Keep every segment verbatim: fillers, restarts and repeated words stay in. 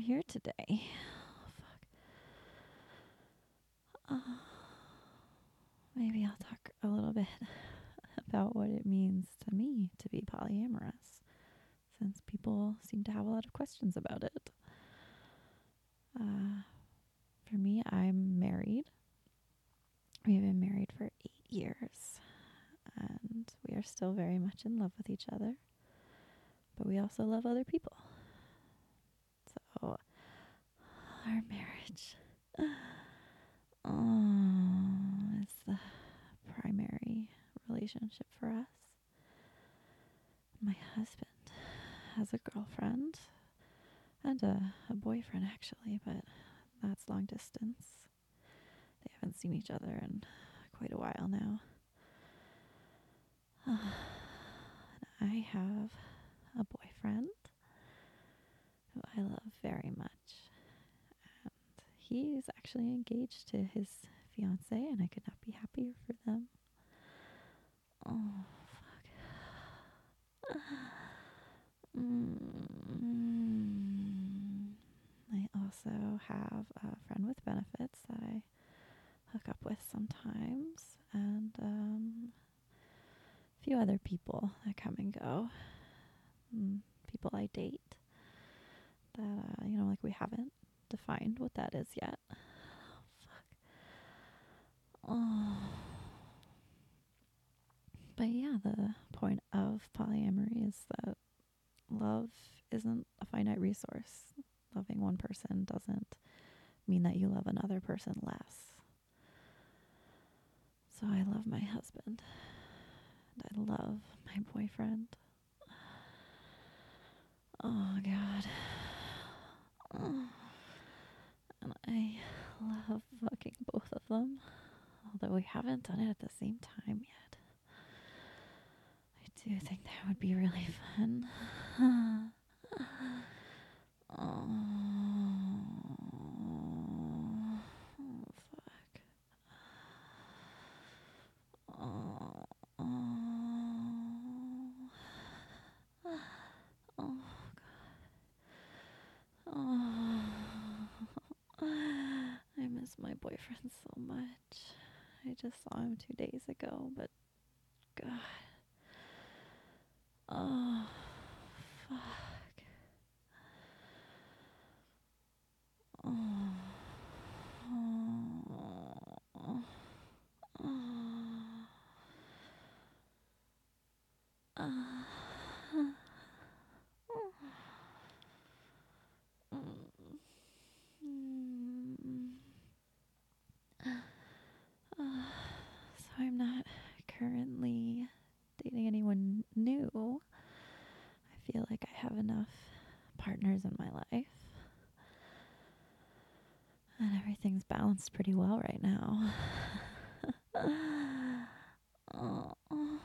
here today. Oh, fuck. Uh, maybe I'll talk a little bit about what it means to me to be polyamorous, since people seem to have a lot of questions about it. Uh, for me, I'm married. We've been married for eight years, and we are still very much in love with each other, but we also love other people. So, our marriage oh, is the primary relationship for us. My husband has a girlfriend and a, a boyfriend, actually, but that's long distance. They haven't seen each other in quite a while now. Uh, I have a boyfriend who I love very much, and he's actually engaged to his fiance, and I could not be happier for them. Oh, fuck. Mm. I also have a friend with benefits that I hook up with sometimes, and um, a few other people that come and go. Mm, people I date that, uh, you know, like we haven't defined what that is yet. Oh, fuck. Oh. But yeah, the point of polyamory is that love isn't a finite resource. Loving one person doesn't mean that you love another person less. So I love my husband, and I love my boyfriend. Oh, God. Oh. And I love fucking both of them, although we haven't done it at the same time yet. I do think that would be really fun. Oh, oh fuck. Oh, oh, oh, oh. I miss my boyfriend so much. I just saw him two days ago, but God. Oh, fuck. Oh, oh, oh, oh. So I'm not currently dating anyone new. I feel like I have enough partners in my life, and everything's balanced pretty well right now. Oh, oh,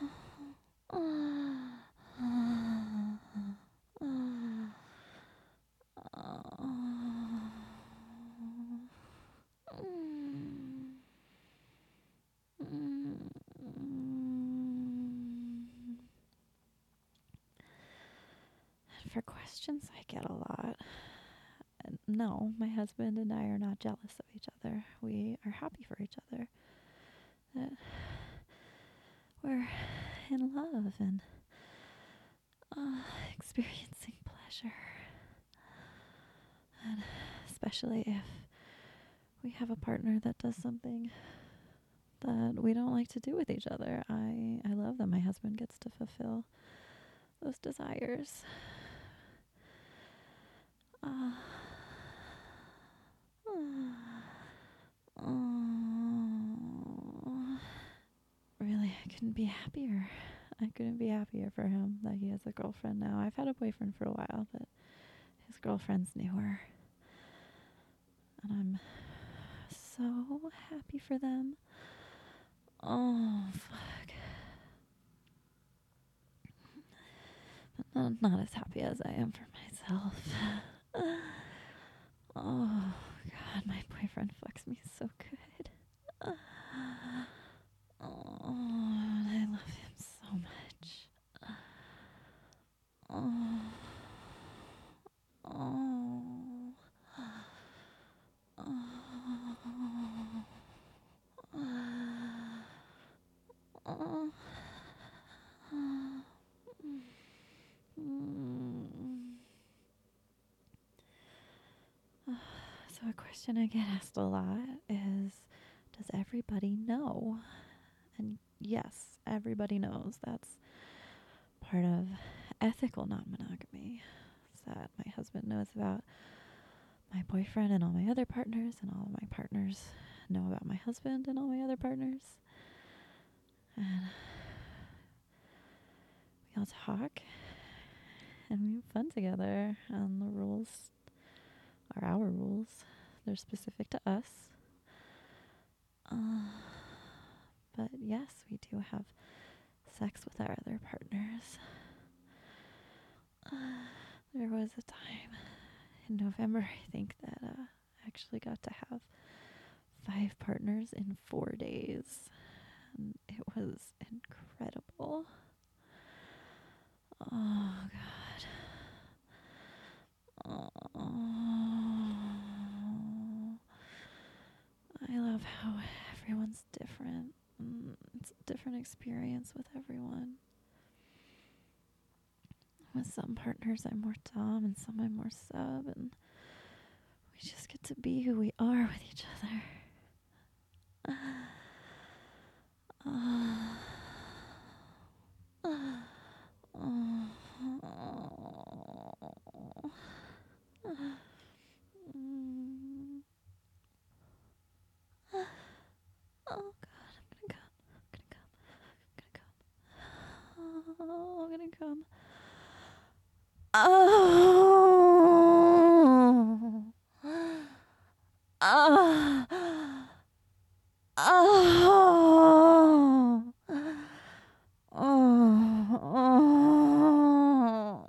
oh, for questions I get a lot. No, my husband and I are not jealous of each other. We are happy for each other. That we're in love and uh, experiencing pleasure. And especially if we have a partner that does something that we don't like to do with each other. I, I love that my husband gets to fulfill those desires. Uh, uh, oh, really, I couldn't be happier. I couldn't be happier for him that he has a girlfriend now. I've had a boyfriend for a while, but his girlfriend's newer. And I'm so happy for them. Oh, fuck. But not, not as happy as I am for myself. Oh, God, my boyfriend fucks me so good. Oh, and I love him so much. Oh, oh. question I get asked a lot is, does everybody know? And yes, everybody knows. That's part of ethical non-monogamy. Is that my husband knows about my boyfriend and all my other partners, and all of my partners know about my husband and all my other partners. And we all talk, and we have fun together, and the rules are our rules. They're specific to us. Uh, but yes, we do have sex with our other partners. Uh, there was a time in November, I think, that uh, I actually got to have five partners in four days. And it was incredible. Oh, God. Oh, I love how everyone's different. Mm, it's a different experience with everyone. With some partners, I'm more dom, and some I'm more sub, and we just get to be who we are with each other. Uh, uh, uh, mm. Oh God, I'm gonna come. I'm gonna come. I'm gonna come. Oh, I'm gonna come. Oh. Oh. Oh. Oh.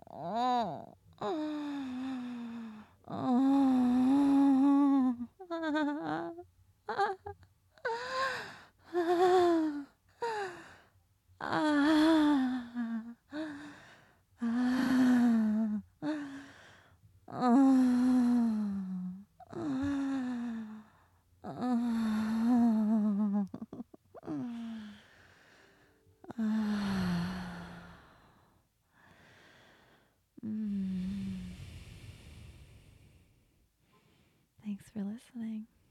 Mm. Thanks for listening.